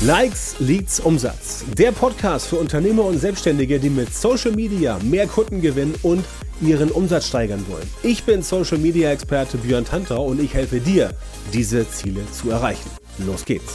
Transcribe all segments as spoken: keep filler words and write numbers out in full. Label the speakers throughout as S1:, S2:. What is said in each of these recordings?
S1: Likes, Leads, Umsatz. Der Podcast für Unternehmer und Selbstständige, die mit Social Media mehr Kunden gewinnen und ihren Umsatz steigern wollen. Ich bin Social Media Experte Björn Tantau und ich helfe dir, diese Ziele zu erreichen. Los geht's!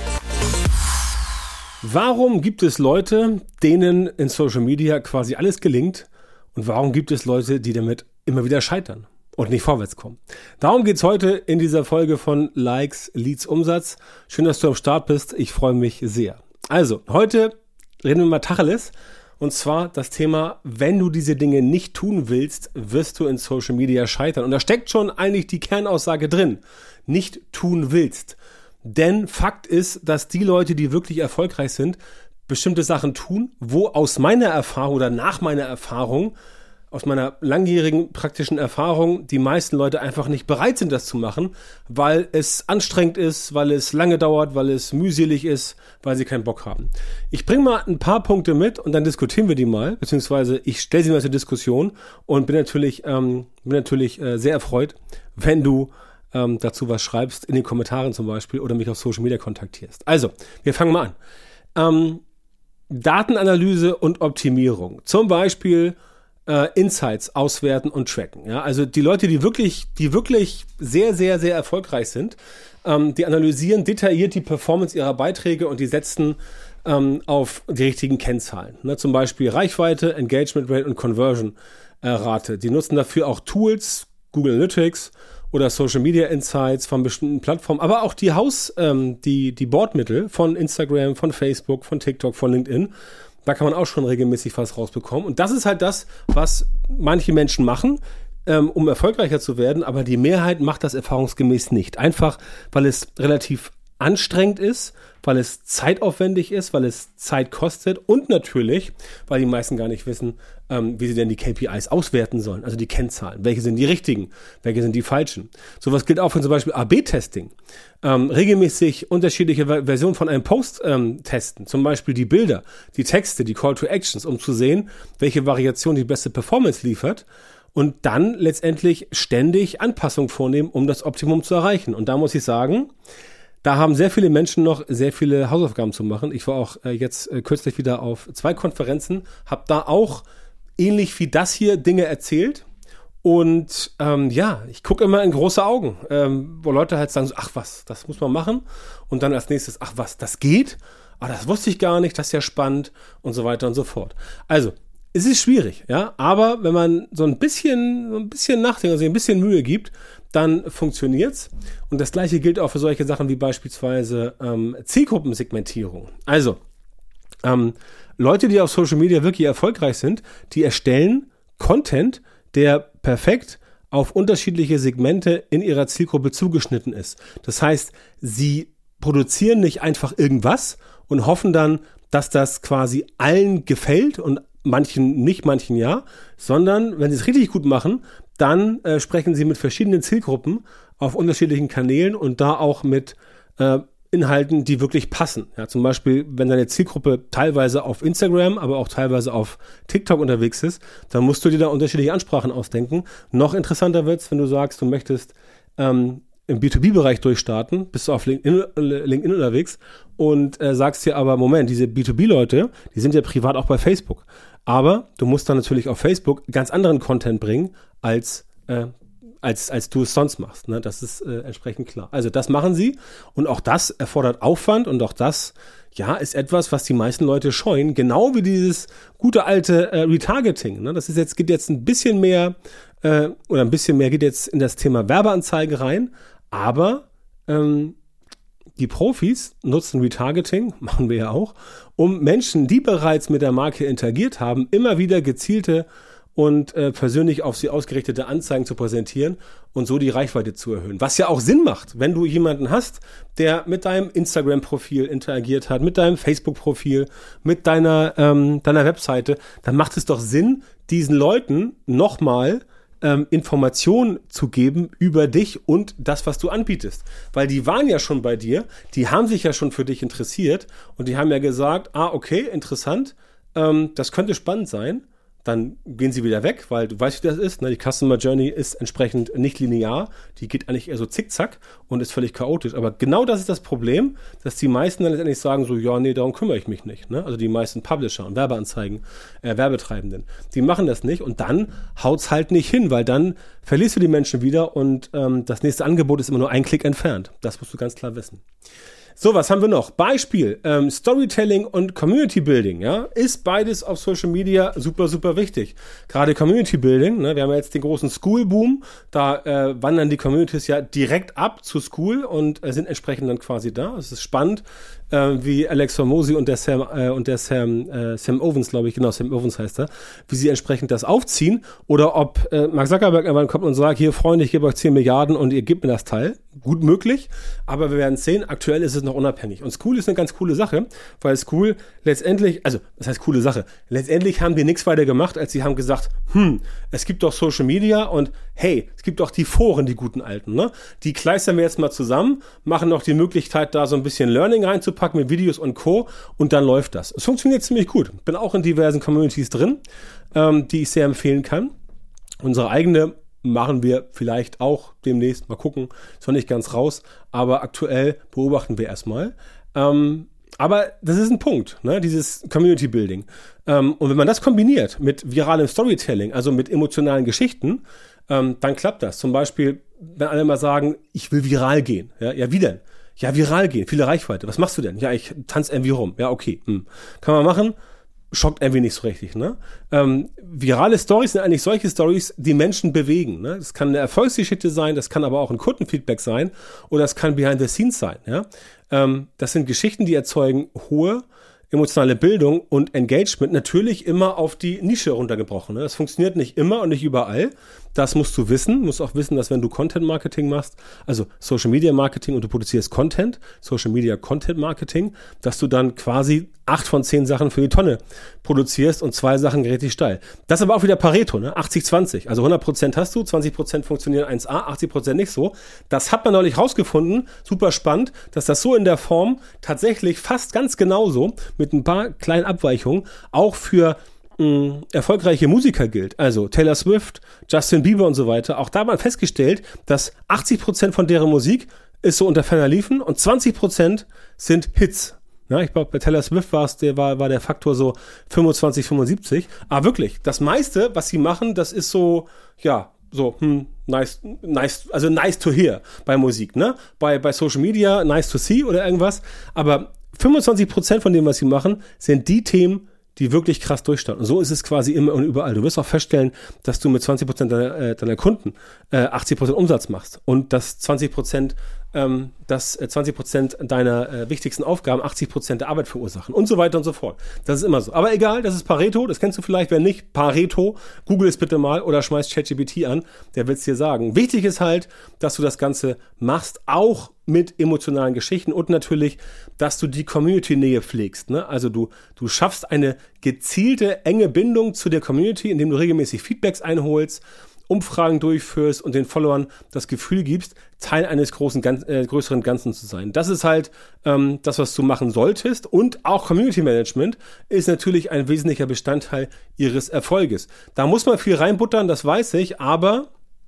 S1: Warum gibt es Leute, denen in Social Media quasi alles gelingt, und warum gibt es Leute, die damit immer wieder scheitern und nicht vorwärts kommen? Darum geht's heute in dieser Folge von Likes, Leads, Umsatz. Schön, dass du am Start bist. Ich freue mich sehr. Also, heute reden wir mal Tacheles. Und zwar das Thema, wenn du diese Dinge nicht tun willst, wirst du in Social Media scheitern. Und da steckt schon eigentlich die Kernaussage drin. Nicht tun willst. Denn Fakt ist, dass die Leute, die wirklich erfolgreich sind, bestimmte Sachen tun, wo aus meiner Erfahrung oder nach meiner Erfahrung, aus meiner langjährigen praktischen Erfahrung, die meisten Leute einfach nicht bereit sind, das zu machen, weil es anstrengend ist, weil es lange dauert, weil es mühselig ist, weil sie keinen Bock haben. Ich bringe mal ein paar Punkte mit und dann diskutieren wir die mal, beziehungsweise ich stelle sie mal zur Diskussion und bin natürlich, ähm, bin natürlich äh, sehr erfreut, wenn du ähm, dazu was schreibst, in den Kommentaren zum Beispiel oder mich auf Social Media kontaktierst. Also, wir fangen mal an. Ähm, Datenanalyse und Optimierung. Zum Beispiel äh, Insights auswerten und tracken. Ja? Also die Leute, die wirklich, die wirklich sehr, sehr, sehr erfolgreich sind, ähm, die analysieren detailliert die Performance ihrer Beiträge und die setzen ähm, auf die richtigen Kennzahlen. Ne? Zum Beispiel Reichweite, Engagement Rate und Conversion äh, Rate. Die nutzen dafür auch Tools, Google Analytics oder Social Media Insights von bestimmten Plattformen, aber auch die Haus, ähm, die, die Bordmittel von Instagram, von Facebook, von TikTok, von LinkedIn. Da kann man auch schon regelmäßig was rausbekommen. Und das ist halt das, was manche Menschen machen, ähm, um erfolgreicher zu werden, aber die Mehrheit macht das erfahrungsgemäß nicht. Einfach, weil es relativ anstrengend ist, weil es zeitaufwendig ist, weil es Zeit kostet und natürlich, weil die meisten gar nicht wissen, ähm, wie sie denn die K P Is auswerten sollen, also die Kennzahlen. Welche sind die richtigen, welche sind die falschen? Sowas gilt auch für zum Beispiel A B Testing. Ähm, regelmäßig unterschiedliche Versionen von einem Post ähm, testen, zum Beispiel die Bilder, die Texte, die Call to Actions, um zu sehen, welche Variation die beste Performance liefert. Und dann letztendlich ständig Anpassungen vornehmen, um das Optimum zu erreichen. Und da muss ich sagen, da haben sehr viele Menschen noch sehr viele Hausaufgaben zu machen. Ich war auch äh, jetzt äh, kürzlich wieder auf zwei Konferenzen, habe da auch ähnlich wie das hier Dinge erzählt. Und ähm, ja, ich gucke immer in große Augen, ähm, wo Leute halt sagen, so, ach was, das muss man machen. Und dann als nächstes, ach was, das geht? Ah, das wusste ich gar nicht, das ist ja spannend und so weiter und so fort. Also, es ist schwierig, ja, aber wenn man so ein bisschen, so ein bisschen nachdenkt, also ein bisschen Mühe gibt, dann funktioniert's. Und das Gleiche gilt auch für solche Sachen wie beispielsweise ähm, Zielgruppensegmentierung. Also, ähm, Leute, die auf Social Media wirklich erfolgreich sind, die erstellen Content, der perfekt auf unterschiedliche Segmente in ihrer Zielgruppe zugeschnitten ist. Das heißt, sie produzieren nicht einfach irgendwas und hoffen dann, dass das quasi allen gefällt und manchen nicht, manchen ja, sondern wenn sie es richtig gut machen, dann äh, sprechen sie mit verschiedenen Zielgruppen auf unterschiedlichen Kanälen und da auch mit äh, Inhalten, die wirklich passen. Ja, zum Beispiel, wenn deine Zielgruppe teilweise auf Instagram, aber auch teilweise auf TikTok unterwegs ist, dann musst du dir da unterschiedliche Ansprachen ausdenken. Noch interessanter wird's, wenn du sagst, du möchtest ähm, im B zwei B-Bereich durchstarten, bist du auf LinkedIn, LinkedIn unterwegs und äh, sagst dir aber, Moment, diese B zwei B-Leute, die sind ja privat auch bei Facebook. Aber du musst dann natürlich auf Facebook ganz anderen Content bringen, als, äh, als, als du es sonst machst. Ne? Das ist äh, entsprechend klar. Also das machen sie und auch das erfordert Aufwand und auch das, ja, ist etwas, was die meisten Leute scheuen. Genau wie dieses gute alte äh, Retargeting. Ne? Das ist jetzt, geht jetzt ein bisschen mehr äh, oder ein bisschen mehr geht jetzt in das Thema Werbeanzeige rein. Aber ähm, die Profis nutzen Retargeting, machen wir ja auch, um Menschen, die bereits mit der Marke interagiert haben, immer wieder gezielte und äh, persönlich auf sie ausgerichtete Anzeigen zu präsentieren und so die Reichweite zu erhöhen. Was ja auch Sinn macht, wenn du jemanden hast, der mit deinem Instagram-Profil interagiert hat, mit deinem Facebook-Profil, mit deiner, ähm, deiner Webseite, dann macht es doch Sinn, diesen Leuten nochmal Ähm, Informationen zu geben über dich und das, was du anbietest. Weil die waren ja schon bei dir, die haben sich ja schon für dich interessiert und die haben ja gesagt, ah, okay, interessant, ähm, das könnte spannend sein. dann gehen sie wieder weg, weil du weißt, wie das ist. Ne? Die Customer Journey ist entsprechend nicht linear. Die geht eigentlich eher so zickzack und ist völlig chaotisch. Aber genau das ist das Problem, dass die meisten dann letztendlich sagen so, ja, nee, darum kümmere ich mich nicht. Ne? Also die meisten Publisher und Werbeanzeigen, äh, Werbetreibenden, die machen das nicht und dann haut's halt nicht hin, weil dann verlierst du die Menschen wieder und ähm, das nächste Angebot ist immer nur ein Klick entfernt. Das musst du ganz klar wissen. So, was haben wir noch? Beispiel, ähm, Storytelling und Community Building, ja, ist beides auf Social Media super, super wichtig. Gerade Community Building, ne, wir haben ja jetzt den großen School-Boom, da äh, wandern die Communities ja direkt ab zu School und äh, sind entsprechend dann quasi da. Es ist spannend, äh, wie Alex Hormozi und der Sam, äh, und der Sam, äh, Sam Ovens, glaube ich, genau, Sam Ovens heißt er, wie sie entsprechend das aufziehen oder ob äh, Mark Zuckerberg irgendwann kommt und sagt, hier Freunde, ich gebe euch zehn Milliarden und ihr gebt mir das Teil. Gut möglich, aber wir werden sehen, aktuell ist es noch unabhängig. Und School ist eine ganz coole Sache, weil School letztendlich, also, das heißt coole Sache, letztendlich haben die nichts weiter gemacht, als sie haben gesagt, hm, es gibt doch Social Media und hey, es gibt doch die Foren, die guten alten, ne? Die kleistern wir jetzt mal zusammen, machen noch die Möglichkeit, da so ein bisschen Learning reinzupacken mit Videos und Co. und dann läuft das. Es funktioniert ziemlich gut. Bin auch in diversen Communities drin, ähm, die ich sehr empfehlen kann. Unsere eigene machen wir vielleicht auch demnächst, mal gucken, ist noch nicht ganz raus, aber aktuell beobachten wir erstmal. Ähm, aber das ist ein Punkt, ne? Dieses Community Building. Ähm, und wenn man das kombiniert mit viralem Storytelling, also mit emotionalen Geschichten, ähm, dann klappt das. Zum Beispiel, wenn alle mal sagen, ich will viral gehen. Ja, ja, wie denn? Ja, viral gehen, viele Reichweite. Was machst du denn? Ja, ich tanze irgendwie rum. Ja, okay. Hm. Kann man machen. Schockt irgendwie nicht so richtig, ne? Ähm, virale Stories sind eigentlich solche Stories, die Menschen bewegen, ne? Das kann eine Erfolgsgeschichte sein, das kann aber auch ein Kundenfeedback sein oder das kann Behind the Scenes sein, ja? Ähm, das sind Geschichten, die erzeugen hohe emotionale Bildung und Engagement, natürlich immer auf die Nische runtergebrochen, ne? Das funktioniert nicht immer und nicht überall. Das musst du wissen, musst auch wissen, dass wenn du Content Marketing machst, also Social Media Marketing und du produzierst Content, Social Media Content Marketing, dass du dann quasi acht von zehn Sachen für die Tonne produzierst und zwei Sachen richtig steil. Das ist aber auch wieder Pareto, ne? achtzig zwanzig. Also hundert Prozent hast du, zwanzig Prozent funktionieren eins a, achtzig Prozent nicht so. Das hat man neulich rausgefunden, super spannend, dass das so in der Form tatsächlich fast ganz genauso mit ein paar kleinen Abweichungen auch für mh, erfolgreiche Musiker gilt. Also Taylor Swift, Justin Bieber und so weiter. Auch da hat man festgestellt, dass achtzig Prozent von deren Musik ist so unter ferner Liefen und zwanzig Prozent sind Hits. Ja, ich glaube, bei Taylor Swift war es, der war, war der Faktor so fünfundzwanzig, fünfundsiebzig. Aber wirklich, das meiste, was sie machen, das ist so, ja, so, hm, nice, nice, also nice to hear bei Musik, ne? Bei, bei Social Media, nice to see oder irgendwas. Aber fünfundzwanzig Prozent von dem, was sie machen, sind die Themen, die wirklich krass durchstarten. Und so ist es quasi immer und überall. Du wirst auch feststellen, dass du mit zwanzig Prozent deiner, äh, deiner Kunden äh, achtzig Prozent Umsatz machst und dass zwanzig Prozent ähm, dass äh, zwanzig Prozent deiner äh, wichtigsten Aufgaben achtzig Prozent der Arbeit verursachen und so weiter und so fort. Das ist immer so. Aber egal, das ist Pareto, das kennst du vielleicht, wenn nicht, Pareto, google es bitte mal oder schmeiß ChatGPT an, der wird es dir sagen. Wichtig ist halt, dass du das Ganze machst, auch mit emotionalen Geschichten und natürlich, dass du die Community-Nähe pflegst. Ne? Also du, du schaffst eine gezielte, enge Bindung zu der Community, indem du regelmäßig Feedbacks einholst, Umfragen durchführst und den Followern das Gefühl gibst, Teil eines großen, ganz, äh, größeren Ganzen zu sein. Das ist halt ähm, das, was du machen solltest. Und auch Community Management ist natürlich ein wesentlicher Bestandteil ihres Erfolges. Da muss man viel reinbuttern, das weiß ich, aber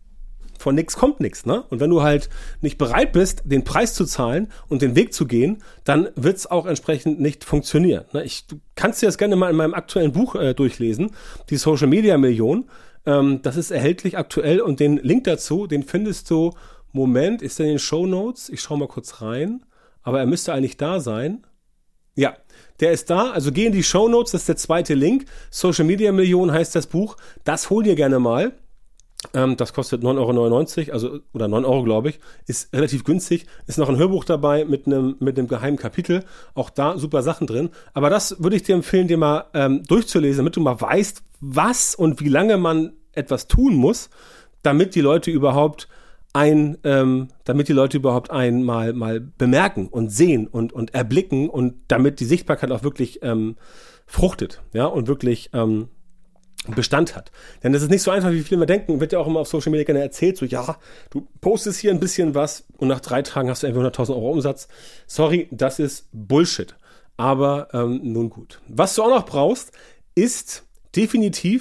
S1: von nichts kommt nichts, ne? Und wenn du halt nicht bereit bist, den Preis zu zahlen und den Weg zu gehen, dann wird es auch entsprechend nicht funktionieren. Ne? Ich, du kannst dir das gerne mal in meinem aktuellen Buch äh, durchlesen, die Social Media Million. Ähm, das ist erhältlich aktuell und den Link dazu, den findest du, Moment, ist der in den Shownotes? Ich schau mal kurz rein, aber er müsste eigentlich da sein. Ja, der ist da, also geh in die Shownotes, das ist der zweite Link. Social Media Million heißt das Buch, das hol dir gerne mal. Ähm, das kostet neun Euro neunundneunzig, also oder neun Euro, glaube ich, ist relativ günstig. Ist noch ein Hörbuch dabei mit einem mit einem geheimen Kapitel, auch da super Sachen drin. Aber das würde ich dir empfehlen, dir mal ähm, durchzulesen, damit du mal weißt, was und wie lange man etwas tun muss, damit die Leute überhaupt ein, ähm, damit die Leute überhaupt einmal mal bemerken und sehen und und erblicken und damit die Sichtbarkeit auch wirklich ähm, fruchtet, ja und wirklich ähm, Bestand hat. Denn das ist nicht so einfach, wie viele immer denken, wird ja auch immer auf Social Media gerne erzählt, so ja, du postest hier ein bisschen was und nach drei Tagen hast du irgendwie hunderttausend Euro Umsatz. Sorry, das ist Bullshit. Aber ähm, nun gut. Was du auch noch brauchst, ist definitiv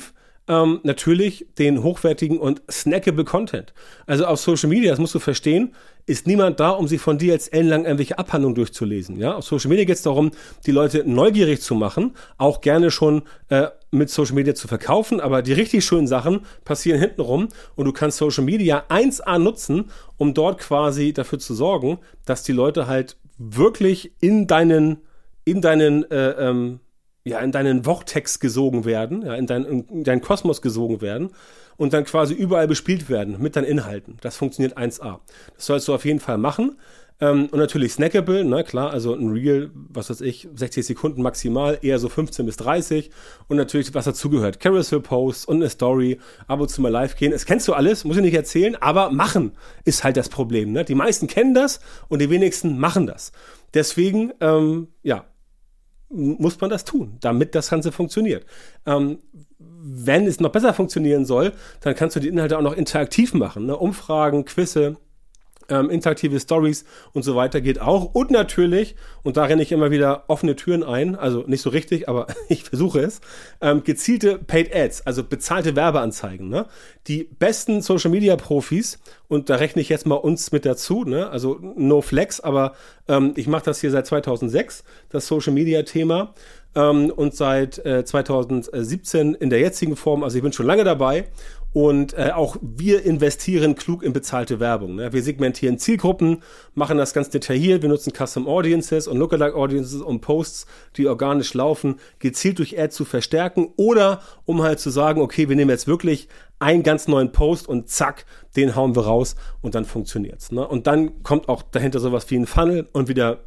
S1: ähm, natürlich den hochwertigen und snackable Content. Also auf Social Media, das musst du verstehen, ist niemand da, um sich von dir jetzt ellenlang irgendwelche Abhandlungen durchzulesen. Ja? Auf Social Media geht es darum, die Leute neugierig zu machen, auch gerne schon äh, mit Social Media zu verkaufen, aber die richtig schönen Sachen passieren hintenrum und du kannst Social Media eins a nutzen, um dort quasi dafür zu sorgen, dass die Leute halt wirklich in deinen, in deinen, äh, ähm, ja, in deinen Vortex gesogen werden, ja, in, dein, in deinen Kosmos gesogen werden und dann quasi überall bespielt werden mit deinen Inhalten. Das funktioniert eins a. Das sollst du auf jeden Fall machen. Ähm, und natürlich snackable, ne, klar, also ein Reel, was weiß ich, sechzig Sekunden maximal, eher so fünfzehn bis dreißig und natürlich, was dazugehört, Carousel-Posts und eine Story, ab und zu mal live gehen, das kennst du alles, muss ich nicht erzählen, aber machen ist halt das Problem, ne, die meisten kennen das und die wenigsten machen das. Deswegen, ähm, ja, muss man das tun, damit das Ganze funktioniert. Ähm, wenn es noch besser funktionieren soll, dann kannst du die Inhalte auch noch interaktiv machen, ne, Umfragen, Quizze, Ähm, interaktive Stories und so weiter geht auch. Und natürlich, und da renne ich immer wieder offene Türen ein, also nicht so richtig, aber ich versuche es, ähm, gezielte Paid Ads, also bezahlte Werbeanzeigen. Ne? Die besten Social-Media-Profis, und da rechne ich jetzt mal uns mit dazu, ne? Also no flex, aber ähm, ich mache das hier seit zweitausendsechs, das Social-Media-Thema, ähm, und seit äh, zweitausendsiebzehn in der jetzigen Form, also ich bin schon lange dabei. Und äh, auch wir investieren klug in bezahlte Werbung. Ne? Wir segmentieren Zielgruppen, machen das ganz detailliert. Wir nutzen Custom Audiences und Lookalike Audiences, um Posts, die organisch laufen, gezielt durch Ads zu verstärken. Oder um halt zu sagen, okay, wir nehmen jetzt wirklich einen ganz neuen Post und zack, den hauen wir raus und dann funktioniert's. Ne? Und dann kommt auch dahinter sowas wie ein Funnel und wieder...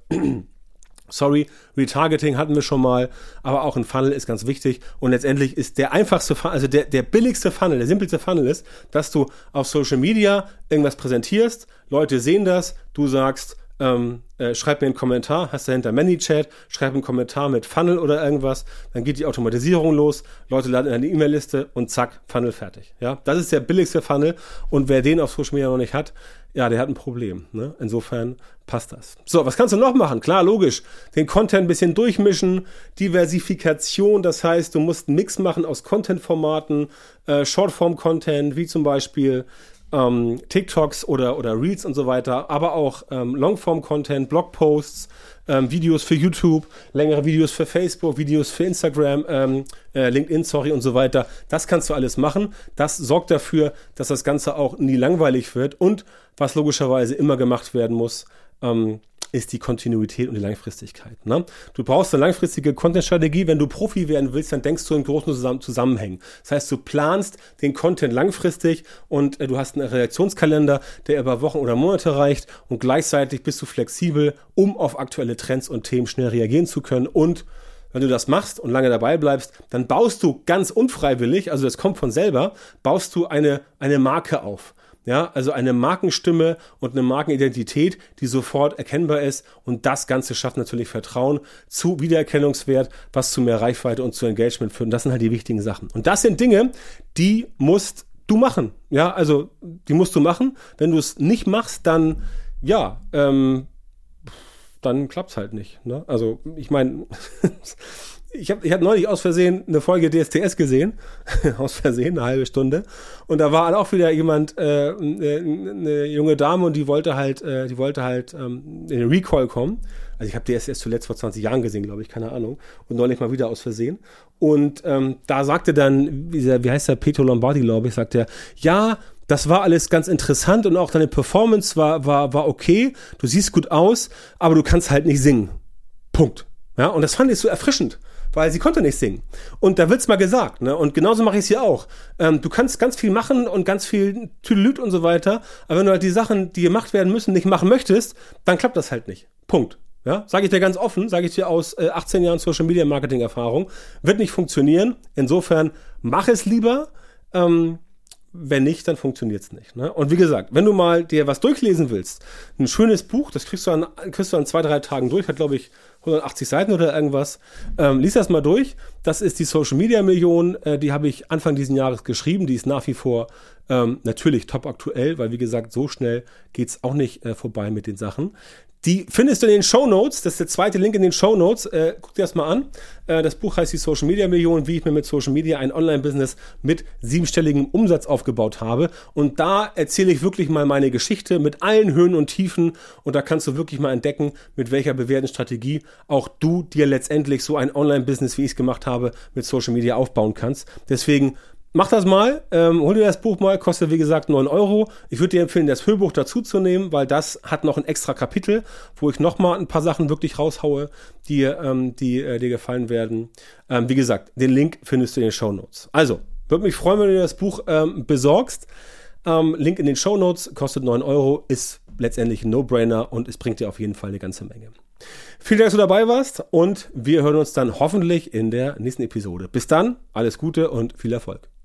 S1: Sorry, Retargeting hatten wir schon mal, aber auch ein Funnel ist ganz wichtig und letztendlich ist der einfachste Funnel, also der, der billigste Funnel, der simpelste Funnel ist, dass du auf Social Media irgendwas präsentierst, Leute sehen das, du sagst, ähm, äh, schreib mir einen Kommentar, hast dahinter ManyChat, schreib einen Kommentar mit Funnel oder irgendwas, dann geht die Automatisierung los, Leute laden in eine E-Mail-Liste und zack, Funnel fertig. Ja, das ist der billigste Funnel und wer den auf Social Media noch nicht hat, ja, der hat ein Problem. Ne? Insofern passt das. So, was kannst du noch machen? Klar, logisch. Den Content ein bisschen durchmischen, Diversifikation, das heißt, du musst einen Mix machen aus Content-Formaten, äh, Shortform-Content, wie zum Beispiel ähm, TikToks oder, oder Reels und so weiter, aber auch ähm, Longform-Content, Blogposts, ähm, Videos für YouTube, längere Videos für Facebook, Videos für Instagram, ähm, äh, LinkedIn, sorry, und so weiter. Das kannst du alles machen. Das sorgt dafür, dass das Ganze auch nie langweilig wird. Und was logischerweise immer gemacht werden muss, ähm, ist die Kontinuität und die Langfristigkeit. Ne? Du brauchst eine langfristige Content-Strategie. Wenn du Profi werden willst, dann denkst du in großen Zusamm- Zusammenhängen. Das heißt, du planst den Content langfristig und äh, du hast einen Reaktionskalender, der über Wochen oder Monate reicht und gleichzeitig bist du flexibel, um auf aktuelle Trends und Themen schnell reagieren zu können. Und wenn du das machst und lange dabei bleibst, dann baust du ganz unfreiwillig, also das kommt von selber, baust du eine, eine Marke auf. Ja, also eine Markenstimme und eine Markenidentität, die sofort erkennbar ist und das Ganze schafft natürlich Vertrauen zu Wiedererkennungswert, was zu mehr Reichweite und zu Engagement führt. Und das sind halt die wichtigen Sachen. Und das sind Dinge, die musst du machen. Ja, also die musst du machen. Wenn du es nicht machst, dann, ja, ähm, dann klappt's halt nicht. Ne? Also ich meine... Ich habe ich hab neulich aus Versehen eine Folge D S T S gesehen, aus Versehen, eine halbe Stunde. Und da war auch wieder jemand, äh, eine, eine junge Dame und die wollte halt, äh, die wollte halt ähm, in den Recall kommen. Also ich habe D S T S zuletzt vor zwanzig Jahren gesehen, glaube ich, keine Ahnung. Und neulich mal wieder aus Versehen. Und ähm, da sagte dann, wie, wie heißt der, Peter Lombardi, glaube ich, sagt er, ja, das war alles ganz interessant und auch deine Performance war, war, war okay, du siehst gut aus, aber du kannst halt nicht singen. Punkt. Ja, und das fand ich so erfrischend. Weil sie konnte nicht singen. Und da wird's mal gesagt, ne? Und genauso mache ich es hier auch. Ähm, du kannst ganz viel machen und ganz viel Tüdelüt und so weiter, aber wenn du halt die Sachen, die gemacht werden müssen, nicht machen möchtest, dann klappt das halt nicht. Punkt. Ja, sage ich dir ganz offen, sage ich dir aus äh, achtzehn Jahren Social Media Marketing Erfahrung, wird nicht funktionieren. Insofern mach es lieber. Ähm, Wenn nicht, dann funktioniert's nicht. Ne? Und wie gesagt, wenn du mal dir was durchlesen willst, ein schönes Buch, das kriegst du an, kriegst du an zwei, drei Tagen durch, hat glaube ich hundertachtzig Seiten oder irgendwas. Ähm, lies das mal durch. Das ist die Social Media Million, äh, die habe ich Anfang diesen Jahres geschrieben. Die ist nach wie vor ähm, natürlich top aktuell, weil wie gesagt, so schnell geht's auch nicht äh, vorbei mit den Sachen. Die findest du in den Shownotes. Das ist der zweite Link in den Shownotes. Äh, guck dir das mal an. Äh, das Buch heißt die Social Media Million, wie ich mir mit Social Media ein Online-Business mit siebenstelligem Umsatz aufgebaut habe. Und da erzähle ich wirklich mal meine Geschichte mit allen Höhen und Tiefen. Und da kannst du wirklich mal entdecken, mit welcher bewährten Strategie auch du dir letztendlich so ein Online-Business, wie ich es gemacht habe, mit Social Media aufbauen kannst. Deswegen mach das mal, ähm, hol dir das Buch mal, kostet wie gesagt neun Euro. Ich würde dir empfehlen, das Hörbuch dazu zu nehmen, weil das hat noch ein extra Kapitel, wo ich nochmal ein paar Sachen wirklich raushaue, die, ähm, die äh, dir gefallen werden. Ähm, wie gesagt, den Link findest du in den Shownotes. Also, würde mich freuen, wenn du dir das Buch ähm, besorgst. Ähm, Link in den Shownotes, kostet neun Euro, ist letztendlich ein No-Brainer und es bringt dir auf jeden Fall eine ganze Menge. Vielen Dank, dass du dabei warst und wir hören uns dann hoffentlich in der nächsten Episode. Bis dann, alles Gute und viel Erfolg.